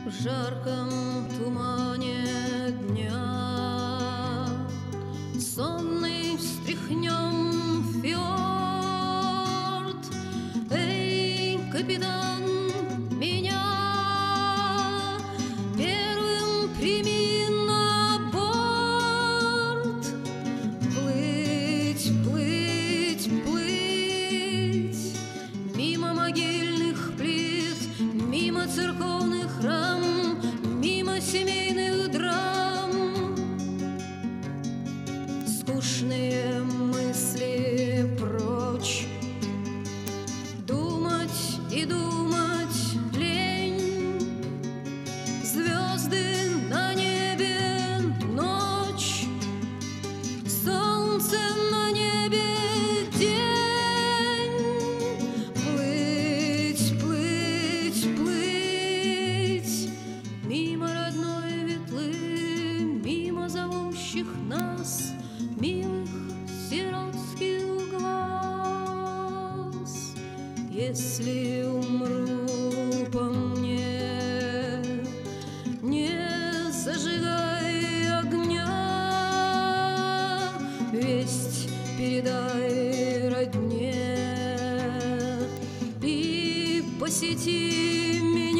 в жарком тумане дня. Сонный встряхнем фьорд. Эй, капитан, меня первым прими на борт. Плыть, плыть, плыть мимо могильных плит, мимо церковных рам, мимо семейных драм. Скучные мысли прочь, думать и думать лень. Звезды на небе, ночь, солнце на небе, день. Плыть, плыть, плыть мимо родной Ветлы, мимо зовущих нас милых сиротских глаз. Если умру по мне, не зажигай огня, весть передай родне и посети меня.